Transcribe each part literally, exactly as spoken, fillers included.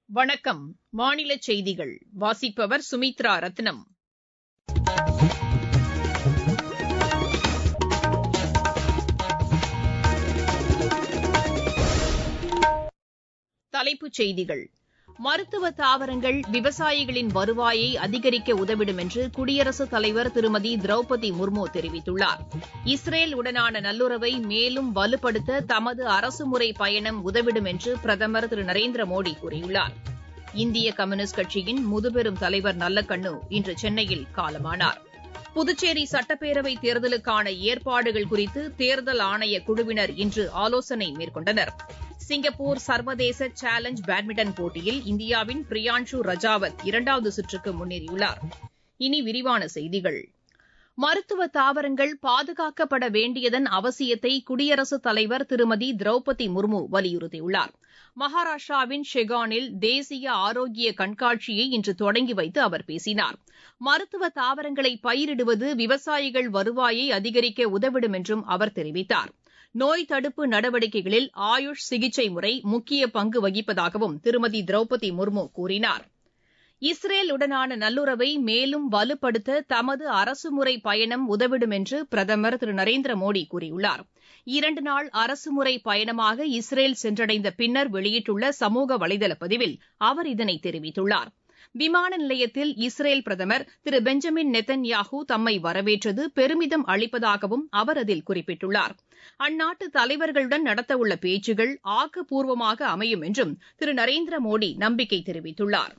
வணக்கம். மாநில செய்திகள் வாசிப்பவர் சுமித்ரா ரத்னம். தலைப்புச் செய்திகள். மருத்துவ தாவரங்கள் விவசாயிகளின் வருவாயை அதிகரிக்க உதவிடும் என்று குடியரசுத் தலைவர் திருமதி திரௌபதி முர்மு தெரிவித்துள்ளார். இஸ்ரேல் உடனான நல்லுறவை மேலும் வலுப்படுத்த தமது அரசுமுறை பயணம் உதவிடும் என்று பிரதமர் திரு நரேந்திர மோடி கூறியுள்ளார். இந்திய கம்யூனிஸ்ட் கட்சியின் முதுபெரும் தலைவர் நல்லக்கண்ணு இன்று சென்னையில் காலமானார். புதுச்சேரி சட்டப்பேரவைத் தேர்தலுக்கான ஏற்பாடுகள் குறித்து தேர்தல் ஆணைய குழுவினர் இன்று ஆலோசனை மேற்கொண்டனர். சிங்கப்பூர் சர்வதேச சேலஞ்ச் பேட்மிண்டன் போட்டியில் இந்தியாவின் பிரியான்ஷு ரஜாவத் இரண்டாவது சுற்றுக்கு முன்னேறியுள்ளார். இனி விரிவான செய்திகள். மருத்துவ தாவரங்கள் பாதுகாக்கப்பட வேண்டியதன் அவசியத்தை குடியரசுத் தலைவர் திருமதி திரௌபதி முர்மு வலியுறுத்தியுள்ளார். மகாராஷ்டிராவின் ஷெகானில் தேசிய ஆரோக்கிய கண்காட்சியை இன்று தொடங்கி வைத்து அவர் பேசினார். மருத்துவ தாவரங்களை பயிரிடுவது விவசாயிகள் வருவாயை அதிகரிக்க உதவிடும் என்றும் அவர் தெரிவித்தார். நோய் தடுப்பு நடவடிக்கைகளில் ஆயுஷ் சிகிச்சை முறை முக்கிய பங்கு வகிப்பதாகவும் திருமதி திரௌபதி முர்மு கூறினார். இஸ்ரேல் உடனான நல்லுறவை மேலும் வலுப்படுத்த தமது அரசுமுறை பயணம் உதவிடும் என்று பிரதமர் திரு நரேந்திர மோடி கூறியுள்ளார். இரண்டு நாள் அரசுமுறை பயணமாக இஸ்ரேல் சென்றடைந்த பின்னர் வெளியிட்டுள்ள சமூக வலைதள பதிவில் அவர் இதனை தெரிவித்துள்ளார். விமான நிலையத்தில் இஸ்ரேல் பிரதமர் திரு பெஞ்சமின் நெத்தன்யாஹூ தம்மை வரவேற்றது பெருமிதம் அளிப்பதாகவும் அவர் அதில் குறிப்பிட்டுள்ளார். அந்நாட்டு தலைவர்களுடன் நடத்தவுள்ள பேச்சுகள் ஆக்கப்பூர்வமாக அமையும் என்றும் திரு நரேந்திர மோடி நம்பிக்கை தெரிவித்துள்ளார்.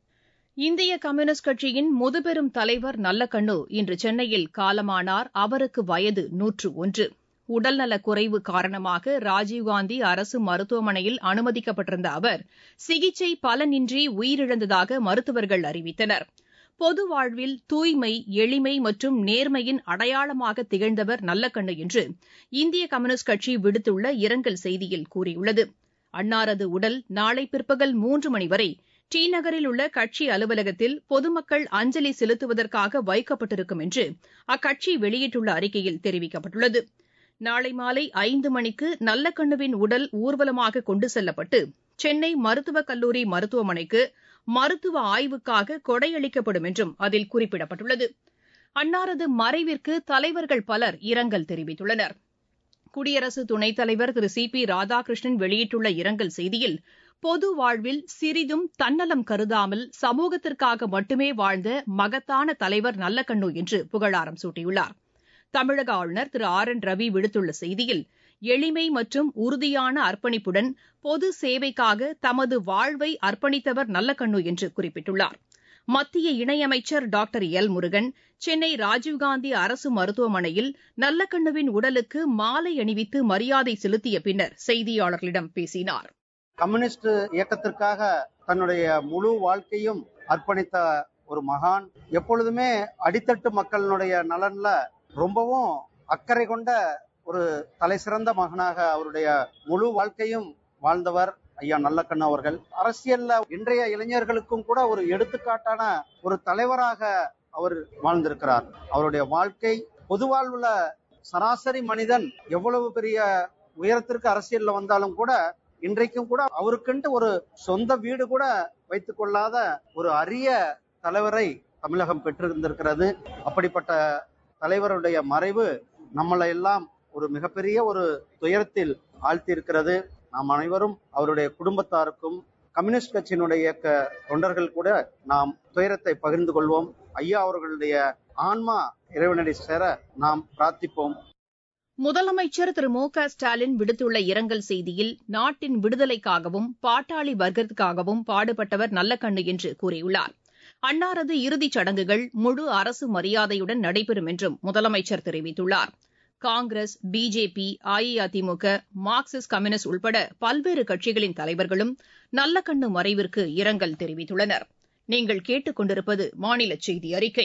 இந்திய கம்யூனிஸ்ட் கட்சியின் முதுபெரும் தலைவர் நல்லக்கண்ணு இன்று சென்னையில் காலமானார். அவருக்கு வயது நூற்று ஒன்று. உடல்நலக் குறைவு காரணமாக ராஜீவ்காந்தி அரசு மருத்துவமனையில் அனுமதிக்கப்பட்டிருந்த அவர் சிகிச்சை பலனின்றி உயிரிழந்ததாக மருத்துவர்கள் அறிவித்தனர். பொது வாழ்வில் தூய்மை, எளிமை மற்றும் நேர்மையின் அடையாளமாக திகழ்ந்தவர் நல்லக்கண்ணு என்று இந்திய கம்யூனிஸ்ட் கட்சி விடுத்துள்ள இரங்கல் செய்தியில் கூறியுள்ளது. அன்னாரது உடல் நாளை பிற்பகல் மூன்று மணி வரை டி நகரில் உள்ள கட்சி அலுவலகத்தில் பொதுமக்கள் அஞ்சலி செலுத்துவதற்காக வைக்கப்பட்டிருக்கும் என்று அக்கட்சி வெளியிட்டுள்ள அறிக்கையில் தெரிவிக்கப்பட்டுள்ளது. நாளை மாலை ஐந்து மணிக்கு நல்லக்கண்ணுவின் உடல் ஊர்வலமாக கொண்டு செல்லப்பட்டு சென்னை மருத்துவக் கல்லூரி மருத்துவமனைக்கு மருத்துவ ஆய்வுக்காக கொடையளிக்கப்படும் என்றும் அதில் குறிப்பிடப்பட்டுள்ளது. அன்னாரது மறைவிற்கு தலைவர்கள் பலர் இரங்கல் தெரிவித்துள்ளனர். குடியரசு துணைத் தலைவர் திரு சி பி ராதாகிருஷ்ணன் வெளியிட்டுள்ள இரங்கல் செய்தியில் பொது வாழ்வில் சிறிதும் தன்னலம் கருதாமல் சமூகத்திற்காக மட்டுமே வாழ்ந்த மகத்தான தலைவர் நல்லக்கண்ணு என்று புகழாரம் சூட்டியுள்ளார். தமிழக ஆளுநர் திரு ஆர் என் ரவி விடுத்துள்ள செய்தியில் எளிமை மற்றும் உறுதியான அர்ப்பணிப்புடன் பொது சேவைக்காக தமது வாழ்வை அர்ப்பணித்தவர் நல்லக்கண்ணு என்று குறிப்பிட்டுள்ளார். மத்திய இணையமைச்சர் டாக்டர் எல் முருகன் சென்னை ராஜீவ்காந்தி அரசு மருத்துவமனையில் நல்லக்கண்ணுவின் உடலுக்கு மாலை அணிவித்து மரியாதை செலுத்திய பின்னர் செய்தியாளர்களிடம் பேசினார். கம்யூனிஸ்ட் இயக்கத்திற்காக தன்னுடைய முழு வாழ்க்கையும் அர்ப்பணித்த ஒரு மகான், எப்பொழுதுமே அடித்தட்டு மக்களுடைய நலன்ல ரொம்பவும் அக்கறை கொண்ட ஒரு தலை சிறந்த மகனாக அவருடைய முழு வாழ்க்கையும் வாழ்ந்தவர் ஐயா நல்லக்கண்ணு அவர்கள். அரசியல்ல இன்றைய இளைஞர்களுக்கும் கூட ஒரு எடுத்துக்காட்டான ஒரு தலைவராக அவர் வாழ்ந்திருக்கிறார். அவருடைய வாழ்க்கை பொது வாழ்வுல சராசரி மனிதன் எவ்வளவு பெரிய உயரத்திற்கு அரசியல்ல வந்தாலும் கூட இன்றைக்கும் கூட அவருக்குன்ட்டு ஒரு சொந்த வீடு கூட வைத்துக் கொள்ளாத ஒரு அரிய தலைவரை தமிழகம் பெற்றிருந்திருக்கிறது. அப்படிப்பட்ட தலைவருடைய மறைவு நம்மளை எல்லாம் ஒரு மிகப்பெரிய ஒரு துயரத்தில் ஆழ்த்தியிருக்கிறது. நாம் அனைவரும் அவருடைய குடும்பத்தாருக்கும் கம்யூனிஸ்ட் கட்சியினுடைய இயக்க தொண்டர்கள் கூட நாம் துயரத்தை பகிர்ந்து கொள்வோம். ஐயா அவர்களுடைய ஆன்மா இறைவனடி சேர நாம் பிரார்த்திப்போம். முதலமைச்சர் திரு மு க ஸ்டாலின் விடுத்துள்ள இரங்கல் செய்தியில் நாட்டின் விடுதலைக்காகவும் பாட்டாளி வர்க்கத்திற்காகவும் பாடுபட்டவர் நல்லக்கண்ணு என்று கூறியுள்ளார். அன்னாரது இறுதிச் சடங்குகள் முழு அரசு மரியாதையுடன் நடைபெறும் என்றும் முதலமைச்சர் தெரிவித்துள்ளார். Congress, BJP, AIADMK, Marxist communist உள்பட பல்வேறு கட்சிகளின் தலைவர்களும் நல்லக்கண்ணு மறைவிற்கு இரங்கல் தெரிவித்துள்ளனர். நீங்கள் கேட்டுக் கொண்டிருப்பது மாநில செய்தி அறிக்கை.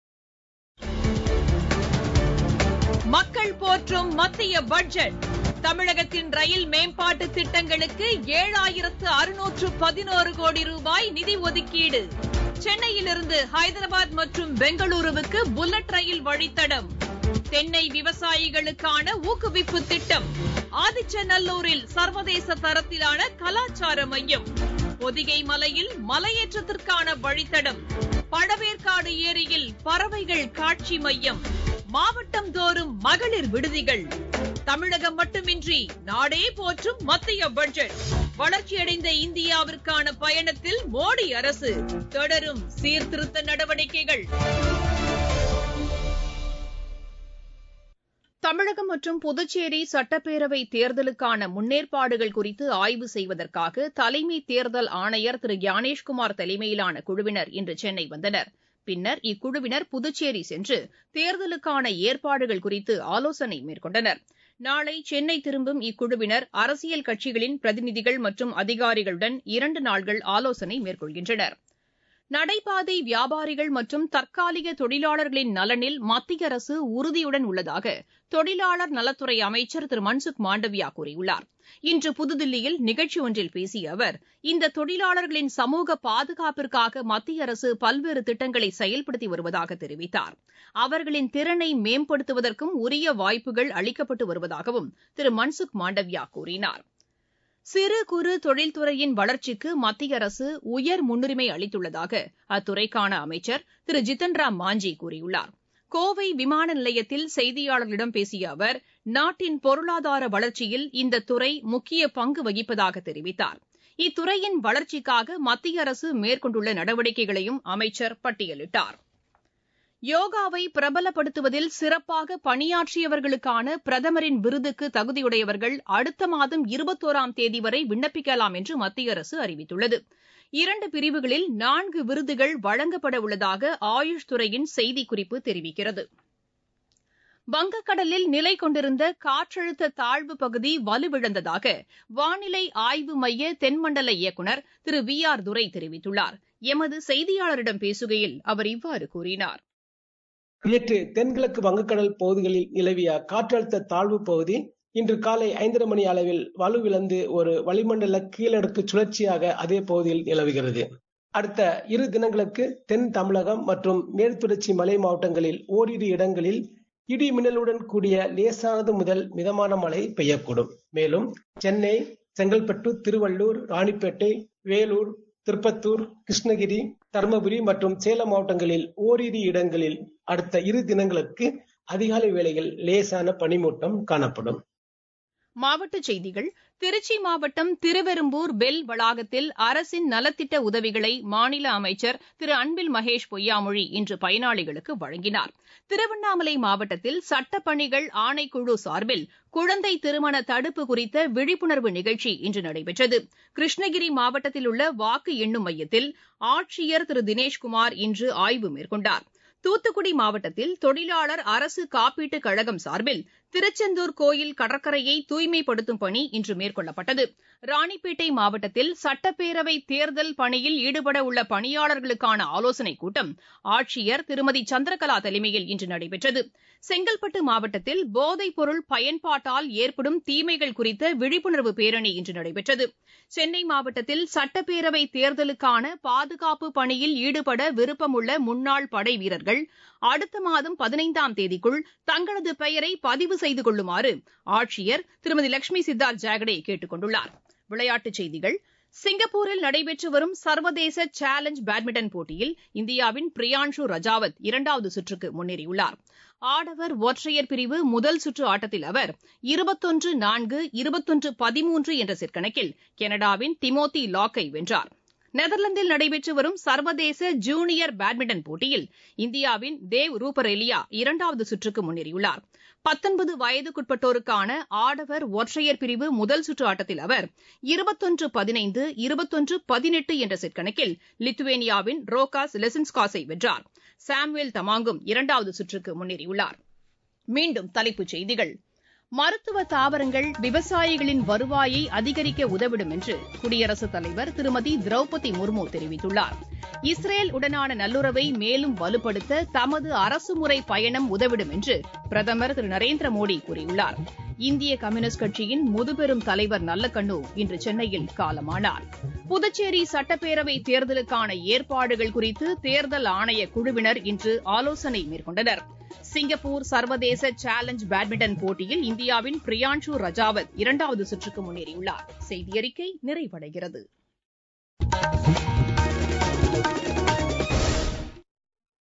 மக்கள் போற்றும் மத்திய பட்ஜெட். தமிழகத்தின் ரயில் மேம்பாட்டு திட்டங்களுக்கு ஏழாயிரத்து அறுநூற்று பதினோரு கோடி ரூபாய் நிதி ஒதுக்கீடு. சென்னையிலிருந்து ஹைதராபாத் மற்றும் பெங்களூருவுக்கு புல்லட் ரயில் வழித்தடம். தென்னை விவசாயிகளுக்கான ஊக்குவிப்பு திட்டம். ஆதிச்சநல்லூரில் சர்வதேச தரத்திலான கலாச்சார மையம். பொதிகை மலையில் மலையேற்றத்திற்கான வழித்தடம், பழவேற்காடு ஏரியில் பறவைகள் காட்சி மையம், மாவட்டம் தோறும் மகளிர் விடுதிகள். தமிழகம் மட்டுமின்றி நாடே போற்றும் மத்திய பட்ஜெட். வளர்ச்சியடைந்த இந்தியாவிற்கான பயணத்தில் மோடி அரசு தொடரும் சீர்திருத்த நடவடிக்கைகள். தமிழகம் மற்றும் புதுச்சேரி சட்டப்பேரவை தேர்தலுக்கான முன்னேற்பாடுகள் குறித்து ஆய்வு செய்வதற்காக தலைமை தேர்தல் ஆணையர் திரு ஞானேஷ்குமார் தலைமையிலான குழுவினர் இன்று சென்னை வந்தனர். பின்னர் இக்குழுவினர் புதுச்சேரி சென்று தேர்தலுக்கான ஏற்பாடுகள் குறித்து ஆலோசனை மேற்கொண்டனர். நாளை சென்னை திரும்பும் இக்குழுவினர் அரசியல் கட்சிகளின் பிரதிநிதிகள் மற்றும் அதிகாரிகளுடன் இரண்டு நாட்கள் ஆலோசனை மேற்கொள்கின்றனர். நடைபாதை வியாபாரிகள் மற்றும் தற்காலிக தொழிலாளர்களின் நலனில் மத்திய அரசு உறுதியுடன் உள்ளதாக தொழிலாளர் நலத்துறை அமைச்சர் திரு மன்சுக் மாண்டவியா கூறியுள்ளார். இன்று புதுதில்லியில் நிகழ்ச்சி ஒன்றில் பேசிய அவர், இந்த தொழிலாளர்களின் சமூக பாதுகாப்பிற்காக மத்திய அரசு பல்வேறு திட்டங்களை செயல்படுத்தி வருவதாக தெரிவித்தார். அவர்களின் திறனை மேம்படுத்துவதற்கும் உரிய வாய்ப்புகள் அளிக்கப்பட்டு வருவதாகவும் திரு மன்சுக் மாண்டவியா கூறினார். சிறு குறு தொழில்துறையின் வளர்ச்சிக்கு மத்திய அரசு உயர் முன்னுரிமை அளித்துள்ளதாக அத்துறைக்கான அமைச்சர் திரு ஜித்தன் ராம் மாஞ்சி கூறியுள்ளார். கோவை விமான நிலையத்தில் செய்தியாளர்களிடம் பேசிய அவர், நாட்டின் பொருளாதார வளர்ச்சியில் இந்த துறை முக்கிய பங்கு வகிப்பதாக தெரிவித்தார். இத்துறையின் வளர்ச்சிக்காக மத்திய அரசு மேற்கொண்டுள்ள நடவடிக்கைகளையும் அமைச்சர் பட்டியலிட்டார். யோகாவை பிரபலப்படுத்துவதில் சிறப்பாக பணியாற்றியவர்களுக்கான பிரதமரின் விருதுக்கு தகுதியுடையவர்கள் அடுத்த மாதம் இருபத்தோராம் தேதி வரை விண்ணப்பிக்கலாம் என்று மத்திய அரசு அறிவித்துள்ளது. இரண்டு பிரிவுகளில் நான்கு விருதுகள் வழங்கப்பட உள்ளதாக ஆயுஷ் துறையின் செய்திக்குறிப்பு தெரிவிக்கிறது. வங்கக்கடலில் நிலை கொண்டிருந்த காற்றழுத்த தாழ்வு பகுதி வலுவிழந்ததாக வானிலை ஆய்வு மைய தென்மண்டல இயக்குநர் திரு வி ஆர் துரை தெரிவித்துள்ளார். எமது செய்தியாளரிடம் பேசுகையில் அவர் இவ்வாறு கூறினார். நேற்று தென்கிழக்கு வங்கக்கடல் பகுதிகளில் நிலவிய காற்றழுத்த தாழ்வு பகுதி இன்று காலை ஐந்தரை மணி அளவில் வலுவிழந்து ஒரு வளிமண்டல கீழடுக்கு சுழற்சியாக அதே பகுதியில் நிலவுகிறது. அடுத்த இரு தினங்களுக்கு தென் தமிழகம் மற்றும் மேற்குத்தொடர்ச்சி மலை மாவட்டங்களில் ஓரிரு இடங்களில் இடி மின்னலுடன் கூடிய லேசானது முதல் மிதமான மழை பெய்யக்கூடும். மேலும் சென்னை, செங்கல்பட்டு, திருவள்ளூர், ராணிப்பேட்டை, வேலூர், திருப்பத்தூர், கிருஷ்ணகிரி, தருமபுரி மற்றும் சேலம் மாவட்டங்களில் ஓரிரு இடங்களில் அடுத்த இரு தினங்களுக்கு அதிகாலை வேளையில் லேசான பனிமூட்டம் காணப்படும். மாவட்டச் செய்திகள். திருச்சி மாவட்டம் திருவெரும்பூர் பெல் வளாகத்தில் அரசின் நலத்திட்ட உதவிகளை மாநில அமைச்சர் திரு அன்பில் மகேஷ் பொய்யாமொழி இன்று பயனாளிகளுக்கு வழங்கினார். திருவண்ணாமலை மாவட்டத்தில் சட்டப்பணிகள் ஆணைக்குழு சார்பில் குழந்தை திருமண தடுப்பு குறித்த விழிப்புணர்வு நிகழ்ச்சி இன்று நடைபெற்றது. கிருஷ்ணகிரி மாவட்டத்தில் உள்ள வாக்கு எண்ணும் மையத்தில் ஆட்சியர் திரு தினேஷ்குமார் இன்று ஆய்வு மேற்கொண்டார். தூத்துக்குடி மாவட்டத்தில் தொழிலாளர் அரசு காப்பீட்டுக் கழகம் சார்பில் திருச்செந்தூர் கோயில் கடற்கரையை தூய்மைப்படுத்தும் பணி இன்று மேற்கொள்ளப்பட்டது. ராணிப்பேட்டை மாவட்டத்தில் சட்டப்பேரவை தேர்தல் பணியில் ஈடுபட உள்ள பணியாளர்களுக்கான ஆலோசனைக் கூட்டம் ஆட்சியர் திருமதி சந்திரகலா தலைமையில் இன்று நடைபெற்றது. செங்கல்பட்டு மாவட்டத்தில் போதைப் பொருள் பயன்பாட்டால் ஏற்படும் தீமைகள் குறித்த விழிப்புணர்வு பேரணி இன்று நடைபெற்றது. சென்னை மாவட்டத்தில் சட்டப்பேரவை தேர்தலுக்கான பாதுகாப்பு பணியில் ஈடுபட விருப்பமுள்ள முன்னாள் படை வீரர்கள் அடுத்த மாதம் பதினைந்தாம் தேதிக்குள் தங்களது பெயரை பதிவு செய்து கொள்ளுமாறு ஆட்சியர் திருமதி லட்சுமி சித்தார்த் ஜாகடே கேட்டுக் கொண்டுள்ளார். விளையாட்டுச் செய்திகள். சிங்கப்பூரில் நடைபெற்று வரும் சர்வதேச சேலஞ்ச் பேட்மிண்டன் போட்டியில் இந்தியாவின் பிரியான்ஷு ரஜாவத் இரண்டாவது சுற்றுக்கு முன்னேறியுள்ளார். ஆடவர் ஒற்றையர் பிரிவு முதல் சுற்று ஆட்டத்தில் அவர் இருபத்தொன்று நான்கு இருபத்தொன்று பதிமூன்று என்ற செட் கணக்கில் கனடாவின் திமோத்தி லாக்கை வென்றார். நெதர்லாந்தில் நடைபெற்று வரும் சர்வதேச ஜூனியர் பேட்மிண்டன் போட்டியில் இந்தியாவின் தேவ் ரூபரெலியா இரண்டாவது சுற்றுக்கு முன்னேறியுள்ளார். பத்தொன்பது வயதுக்குட்பட்டோருக்கான ஆடவர் ஒற்றையர் பிரிவு முதல் சுற்று ஆட்டத்தில் அவர் இருபத்தொன்று பதினைந்து இருபத்தொன்று பதினெட்டு என்ற செட் கணக்கில் லித்துவேனியாவின் ரோகாஸ் லெசின்ஸ்காஸை வென்றார். சாமுவேல் தமாங்கும் இரண்டாவது சுற்றுக்கு முன்னேறியுள்ளார். மீண்டும் தலைப்புச் செய்திகள். மருத்துவ தாவரங்கள் விவசாயிகளின் வருவாயை அதிகரிக்க உதவிடும் என்று குடியரசுத் தலைவர் திருமதி திரௌபதி முர்மு தெரிவித்துள்ளார். இஸ்ரேல் உடனான நல்லுறவை மேலும் வலுப்படுத்த தமது அரசுமுறை பயணம் உதவிடும் என்று பிரதமர் திரு நரேந்திர மோடி கூறியுள்ளார். இந்திய கம்யூனிஸ்ட் கட்சியின் முதுபெரும் தலைவர் நல்லக்கண்ணு இன்று சென்னையில் காலமானார். புதுச்சேரி சட்டப்பேரவை தேர்தலுக்கான ஏற்பாடுகள் குறித்து தேர்தல் ஆணைய குழுவினர் இன்று ஆலோசனை மேற்கொண்டனர். சிங்கப்பூர் சர்வதேச சேலஞ்ச் பேட்மிண்டன் போட்டியில் இந்தியாவின் பிரியான்ஷு ரஜாவத் இரண்டாவது சுற்றுக்கு முன்னேறியுள்ளார். செய்தியறிக்கை நிறைவடைகிறது.